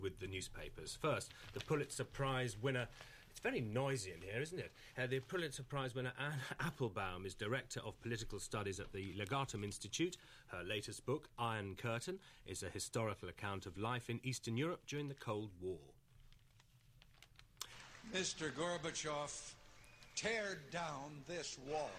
with the newspapers. First, the Pulitzer Prize winner. It's very noisy in here, isn't it? The Pulitzer Prize winner Anne Applebaum is Director of Political Studies at the Legatum Institute. Her latest book, Iron Curtain, is a historical account of life in Eastern Europe during the Cold War. Mr. Gorbachev, tear down this wall.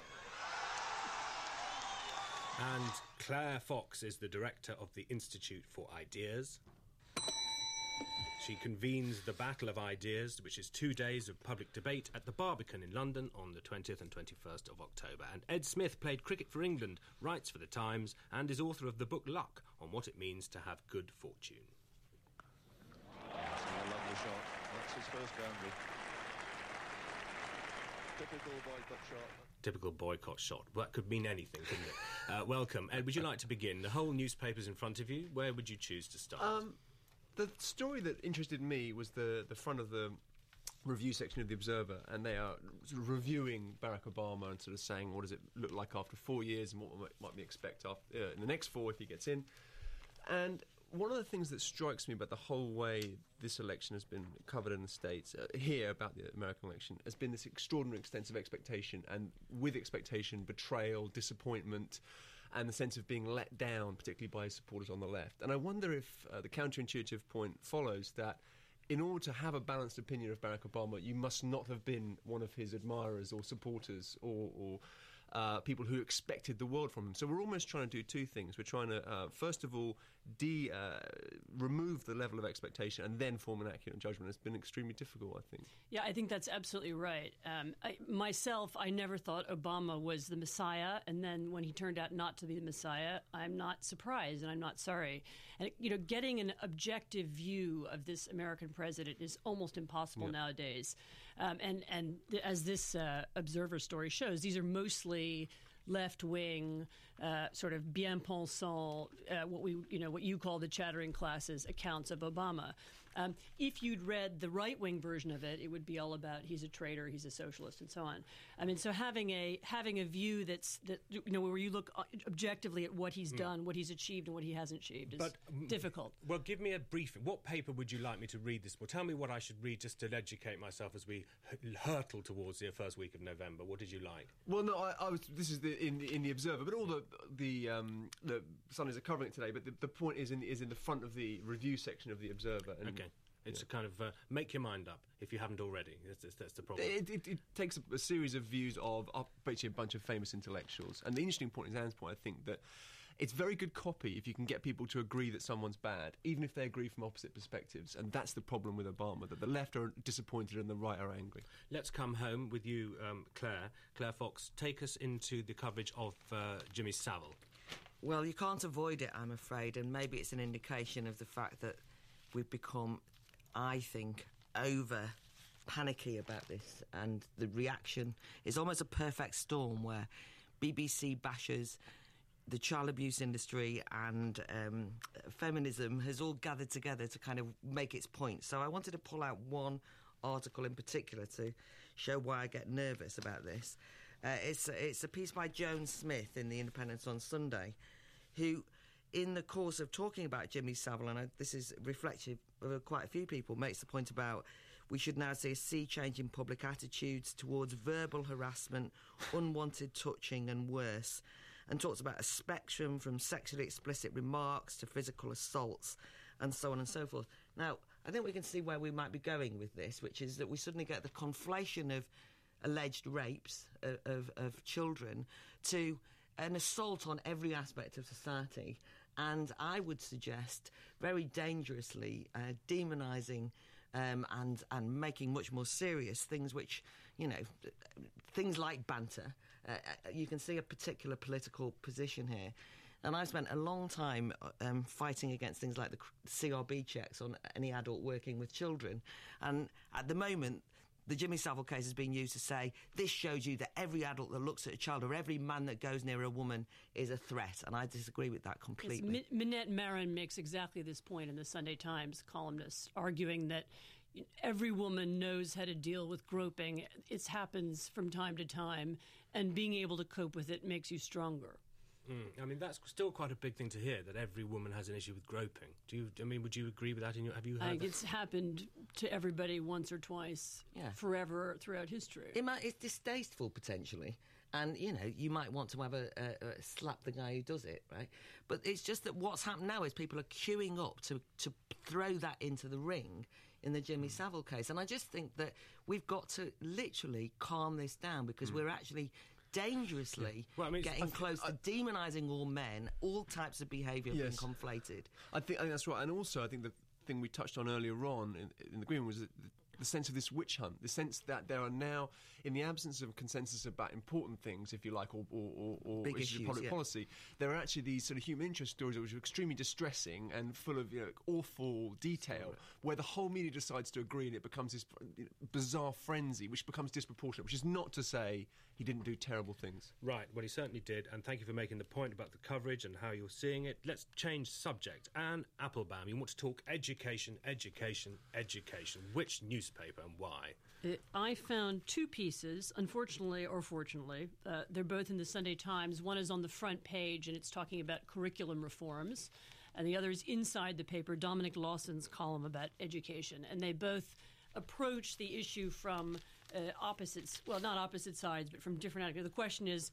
And Claire Fox is the Director of the Institute for Ideas. She convenes the Battle of Ideas, which is 2 days of public debate at the Barbican in London on the 20th and 21st of October. And Ed Smith played cricket for England, writes for The Times, and is author of the book Luck, on what it means to have good fortune. That's a lovely shot. That's his first boundary. Typical boycott shot. Typical boycott shot. Well, that could mean anything, couldn't it? Welcome. Ed, would you like to begin? The whole newspaper's in front of you. Where would you choose to start? The story that interested me was the front of the review section of The Observer, and they are sort of reviewing Barack Obama and sort of saying, what does it look like after 4 years and what might we expect after, in the next 4 if he gets in. And one of the things that strikes me about the whole way this election has been covered in the States, here about the American election, has been this extraordinary extensive expectation, and with expectation, betrayal, disappointment, and the sense of being let down, particularly by his supporters on the left. And I wonder if the counterintuitive point follows that in order to have a balanced opinion of Barack Obama, you must not have been one of his admirers or supporters or people who expected the world from him. So we're almost trying to do two things. We're trying to, first of all, remove the level of expectation and then form an accurate judgment. It's been extremely difficult, I think. Yeah, I think that's absolutely right. I never thought Obama was the Messiah, and then when he turned out not to be the Messiah, I'm not surprised and I'm not sorry. And, getting an objective view of this American president is almost impossible nowadays. And as this Observer story shows, these are mostly left-wing, sort of bien-pensant, what you call the chattering classes accounts of Obama. If you'd read the right-wing version of it, it would be all about he's a traitor, he's a socialist, and so on. I mean, so having a view where you look objectively at what he's done, what he's achieved, and what he hasn't achieved is difficult. Well, give me a brief. What paper would you like me to read this for? Tell me what I should read just to educate myself as we hurtle towards the first week of November. What did you like? Well, no, this is in the Observer, but all the Sundays are covering it today. But the point is in the front of the review section of the Observer. And, okay, it's a kind of make your mind up if you haven't already. That's the problem. It takes a series of views of basically a bunch of famous intellectuals. And the interesting point is Anne's point. I think that it's very good copy if you can get people to agree that someone's bad, even if they agree from opposite perspectives. And that's the problem with Obama, that the left are disappointed and the right are angry. Let's come home with you, Claire. Claire Fox, take us into the coverage of Jimmy Savile. Well, you can't avoid it, I'm afraid, and maybe it's an indication of the fact that we've become, I think, over panicky about this, and the reaction is almost a perfect storm where BBC bashers, the child abuse industry and feminism has all gathered together to kind of make its point. So I wanted to pull out one article in particular to show why I get nervous about this. It's a piece by Joan Smith in The Independent on Sunday, who, in the course of talking about Jimmy Savile, and this is reflective of quite a few people, makes the point about we should now see a sea change in public attitudes towards verbal harassment, unwanted touching and worse, and talks about a spectrum from sexually explicit remarks to physical assaults and so on and so forth. Now, I think we can see where we might be going with this, which is that we suddenly get the conflation of alleged rapes of children to an assault on every aspect of society, and I would suggest very dangerously demonising and making much more serious things which, things like banter. You can see a particular political position here. And I spent a long time fighting against things like the CRB checks on any adult working with children. And at the moment, the Jimmy Savile case is being used to say, this shows you that every adult that looks at a child or every man that goes near a woman is a threat. And I disagree with that completely. Minette Marin makes exactly this point in the Sunday Times, columnist, arguing that every woman knows how to deal with groping. It happens from time to time, and being able to cope with it makes you stronger. I mean, that's still quite a big thing to hear, that every woman has an issue with groping. Would you agree with that? Have you heard I think that? it's happened to everybody once or twice, forever throughout history. It's distasteful potentially, and you might want to have a slap the guy who does it, right? But it's just that what's happened now is people are queuing up to throw that into the ring in the Jimmy Savile case, and I just think that we've got to literally calm this down, because we're actually dangerously getting close to demonising all men, all types of behaviour being conflated. I think that's right, and also I think the thing we touched on earlier on in the agreement was that the sense of this witch hunt, the sense that there are now, in the absence of consensus about important things, if you like, or big issues of public policy, there are actually these sort of human interest stories which are extremely distressing and full of awful detail, where the whole media decides to agree, and it becomes this bizarre frenzy, which becomes disproportionate, which is not to say he didn't do terrible things. Right, well, he certainly did, and thank you for making the point about the coverage and how you're seeing it. Let's change subject. Anne Applebaum, you want to talk education. Which newspaper and why? I found two pieces, unfortunately or fortunately. They're both in the Sunday Times. One is on the front page, and it's talking about curriculum reforms, and the other is inside the paper, Dominic Lawson's column about education. And they both approach the issue from not opposite sides, but from different angles. The question is,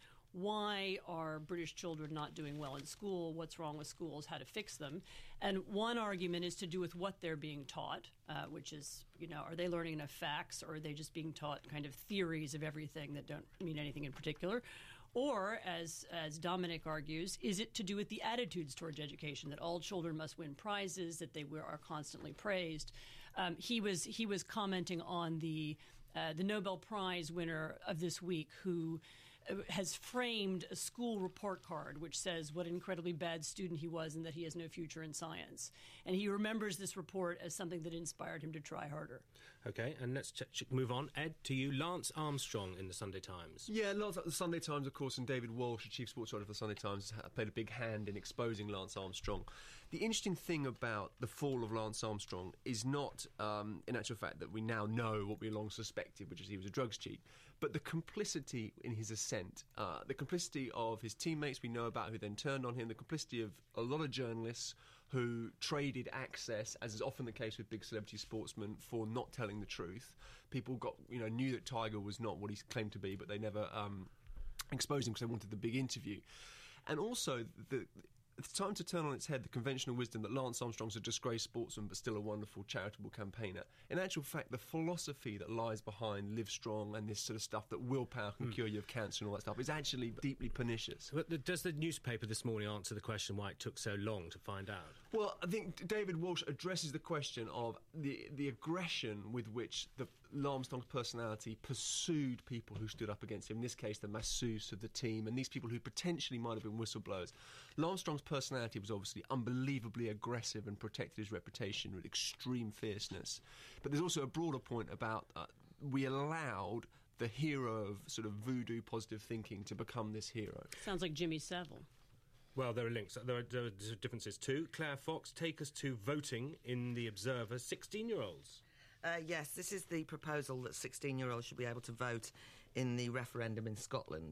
why are British children not doing well in school? What's wrong with schools? How to fix them? And one argument is to do with what they're being taught, which is, are they learning enough facts, or are they just being taught kind of theories of everything that don't mean anything in particular? Or, as Dominic argues, is it to do with the attitudes towards education, that all children must win prizes, that they are constantly praised? He was commenting on the Nobel Prize winner of this week, who has framed a school report card which says what an incredibly bad student he was and that he has no future in science. And he remembers this report as something that inspired him to try harder. OK, and let's move on. Ed, to you. Lance Armstrong in the Sunday Times. Yeah, the Sunday Times, of course, and David Walsh, the chief sports writer for the Sunday Times, played a big hand in exposing Lance Armstrong. The interesting thing about the fall of Lance Armstrong is not, in actual fact, that we now know what we long suspected, which is he was a drugs cheat, but the complicity in his ascent, the complicity of his teammates we know about who then turned on him, the complicity of a lot of journalists who traded access, as is often the case with big celebrity sportsmen, for not telling the truth. People knew that Tiger was not what he claimed to be, but they never exposed him because they wanted the big interview. And also, it's time to turn on its head the conventional wisdom that Lance Armstrong's a disgraced sportsman but still a wonderful charitable campaigner. In actual fact, the philosophy that lies behind Live Strong and this sort of stuff, that willpower can cure you of cancer and all that stuff, is actually deeply pernicious. But does the newspaper this morning answer the question why it took so long to find out? Well, I think David Walsh addresses the question of the aggression with which Armstrong's personality pursued people who stood up against him, in this case the masseuse of the team, and these people who potentially might have been whistleblowers. Armstrong's personality was obviously unbelievably aggressive and protected his reputation with extreme fierceness. But there's also a broader point about we allowed the hero of sort of voodoo positive thinking to become this hero. Sounds like Jimmy Savile. Well, there are links. There are differences too. Claire Fox, take us to voting in the Observer. 16-year-olds. Yes, this is the proposal that 16-year-olds should be able to vote in the referendum in Scotland.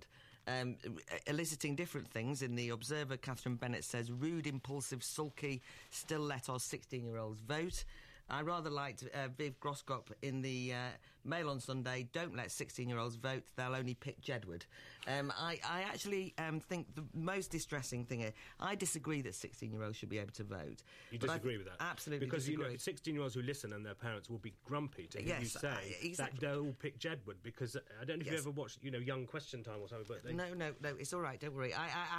Eliciting different things. In the Observer, Catherine Bennett says, rude, impulsive, sulky, still let our 16-year-olds vote. I rather liked Viv Groskop in the Mail on Sunday, don't let 16-year-olds vote, they'll only pick Jedward. I actually think the most distressing thing here, I disagree that 16-year-olds should be able to vote. You disagree with that? Absolutely because disagree. Because 16-year-olds who listen and their parents will be grumpy to hear you say that they'll all pick Jedward, because I don't know if you ever watched, Young Question Time or something, but they... No, it's all right, don't worry.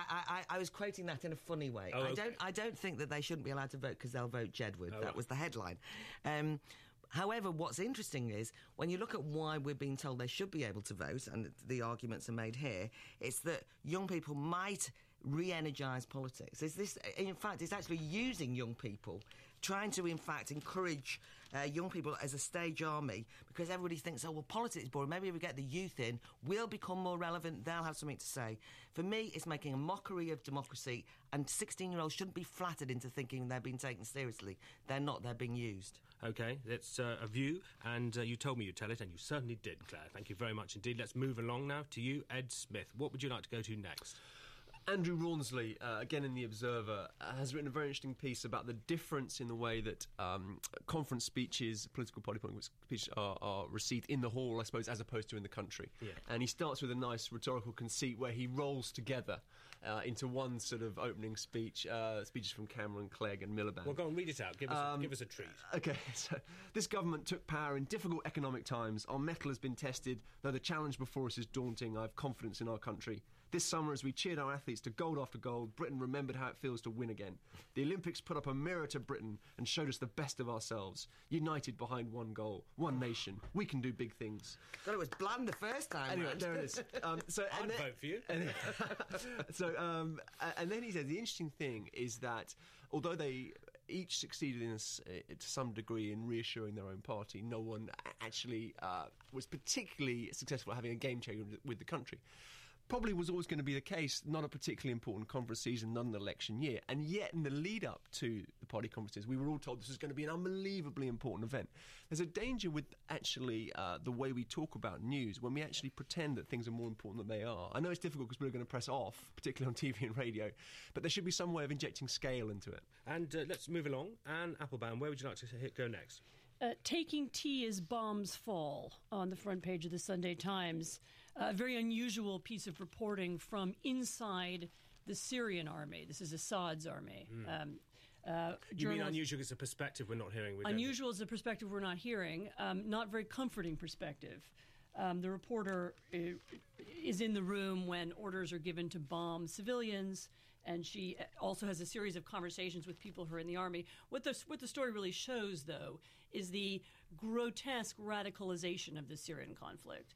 I was quoting that in a funny way. Oh, okay. I don't think that they shouldn't be allowed to vote because they'll vote Jedward. That was the headline. However, what's interesting is when you look at why we're being told they should be able to vote, and the arguments are made here, it's that young people might re-energise politics. In fact, it's actually using young people, trying to, in fact, encourage young people as a stage army, because everybody thinks, politics is boring. Maybe if we get the youth in, we'll become more relevant, they'll have something to say. For me, it's making a mockery of democracy, and 16-year-olds shouldn't be flattered into thinking they're being taken seriously. They're not, they're being used. OK, that's a view, and you told me you'd tell it, and you certainly did, Claire. Thank you very much indeed. Let's move along now to you, Ed Smith. What would you like to go to next? Andrew Rawnsley, again in The Observer, has written a very interesting piece about the difference in the way that conference speeches, political party speeches, are received in the hall, I suppose, as opposed to in the country. Yeah. And he starts with a nice rhetorical conceit where he rolls together into one sort of opening speech, speeches from Cameron, Clegg and Miliband. Well, go on, read it out. Give us a treat. OK, so this government took power in difficult economic times. Our mettle has been tested. Though the challenge before us is daunting, I have confidence in our country. This summer, as we cheered our athletes to gold after gold, Britain remembered how it feels to win again. The Olympics put up a mirror to Britain and showed us the best of ourselves. United behind one goal, one nation. We can do big things. God, it was bland the first time. Anyway, there it is. I'd vote for you. And then he says the interesting thing is that although they each succeeded to some degree in reassuring their own party, no one actually was particularly successful at having a game changer with the country. Probably was always going to be the case, not a particularly important conference season, not an election year. And yet, in the lead-up to the party conferences, we were all told this was going to be an unbelievably important event. There's a danger with actually the way we talk about news when we actually pretend that things are more important than they are. I know it's difficult because we're going to press off, particularly on TV and radio, but there should be some way of injecting scale into it. And let's move along. Anne Applebaum, where would you like to go next? Taking tea as bombs fall on the front page of the Sunday Times. A very unusual piece of reporting from inside the Syrian army. This is Assad's army. You mean unusual as a perspective we're not hearing? Unusual as a perspective we're not hearing. Not very comforting perspective. The reporter is in the room when orders are given to bomb civilians, and she also has a series of conversations with people who are in the army. What the story really shows, though, is the grotesque radicalization of the Syrian conflict.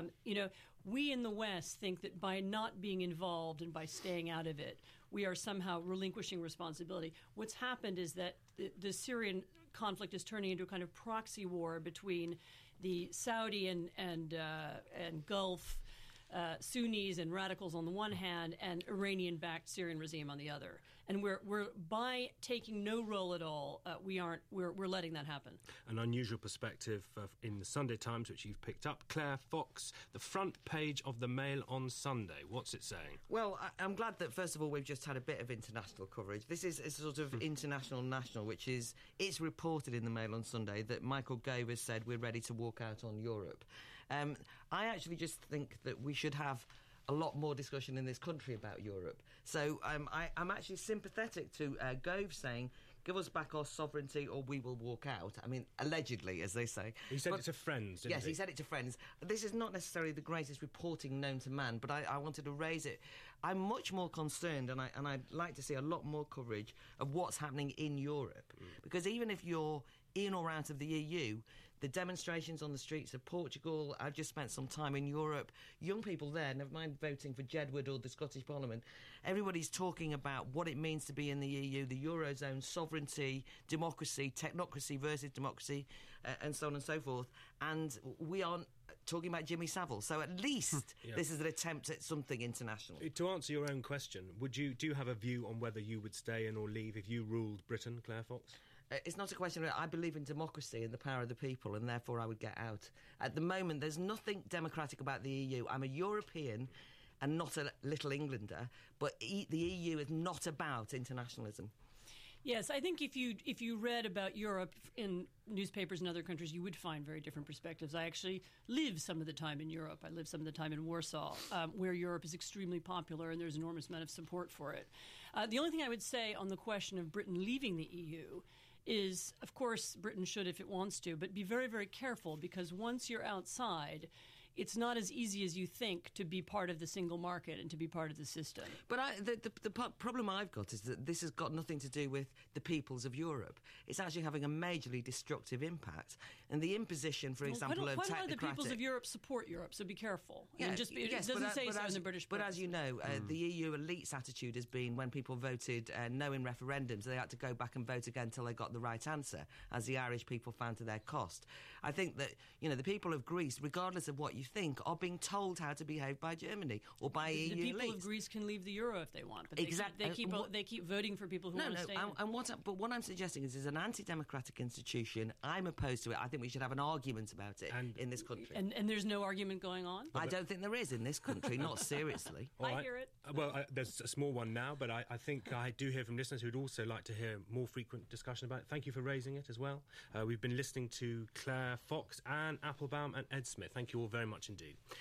We in the West think that by not being involved and by staying out of it, we are somehow relinquishing responsibility. What's happened is that the Syrian conflict is turning into a kind of proxy war between the Saudi and Gulf Sunnis and radicals on the one hand, and Iranian-backed Syrian regime on the other. And we're by taking no role at all, we're letting that happen. An unusual perspective in the Sunday Times, which you've picked up. Claire Fox, the front page of the Mail on Sunday. What's it saying? Well, I'm glad that, first of all, we've just had a bit of international coverage. This is a sort of international-national, which is, it's reported in the Mail on Sunday that Michael Gove has said we're ready to walk out on Europe. I actually just think that we should have a lot more discussion in this country about Europe. So I'm actually sympathetic to Gove saying, give us back our sovereignty or we will walk out. I mean, allegedly, as they say. He said it to friends, didn't he? Yes, he said it to friends. This is not necessarily the greatest reporting known to man, but I wanted to raise it. I'm much more concerned, and I'd like to see a lot more coverage of what's happening in Europe. Because even if you're in or out of the EU, the demonstrations on the streets of Portugal, I've just spent some time in Europe, young people there, never mind voting for Jedward or the Scottish Parliament, everybody's talking about what it means to be in the EU, the Eurozone, sovereignty, democracy, technocracy versus democracy, and so on and so forth. And we aren't talking about Jimmy Savile. So at least this is an attempt at something international. To answer your own question, do you have a view on whether you would stay in or leave if you ruled Britain, Claire Fox? It's not a question of I believe in democracy and the power of the people, and therefore I would get out. At the moment, there's nothing democratic about the EU. I'm a European and not a little Englander, but the EU is not about internationalism. Yes, I think if you read about Europe in newspapers in other countries, you would find very different perspectives. I actually live some of the time in Europe. I live some of the time in Warsaw, where Europe is extremely popular and there's an enormous amount of support for it. The only thing I would say on the question of Britain leaving the EU is, of course, Britain should if it wants to, but be very, very careful, because once you're outside, it's not as easy as you think to be part of the single market and to be part of the system. But the problem I've got is that this has got nothing to do with the peoples of Europe. It's actually having a majorly destructive impact. And the imposition, for example, of technocratic... Quite a lot of the peoples of Europe support Europe, so be careful. It doesn't say so in the British press. But as you know, the EU elite's attitude has been, when people voted no in referendums, they had to go back and vote again until they got the right answer, as the Irish people found to their cost. I think that, the people of Greece, regardless of what you think, are being told how to behave by Germany or by EU The people elites. of Greece can leave the euro if they want, but Exactly. they keep voting for people who want to stay in. But what I'm suggesting is an anti-democratic institution. I'm opposed to it. I think we should have an argument about it in this country. And there's no argument going on? I don't think there is in this country, not seriously. All I hear it. There's a small one now, but I think I do hear from listeners who'd also like to hear more frequent discussion about it. Thank you for raising it as well. We've been listening to Claire Fox, Anne Applebaum and Ed Smith. Thank you all very much indeed.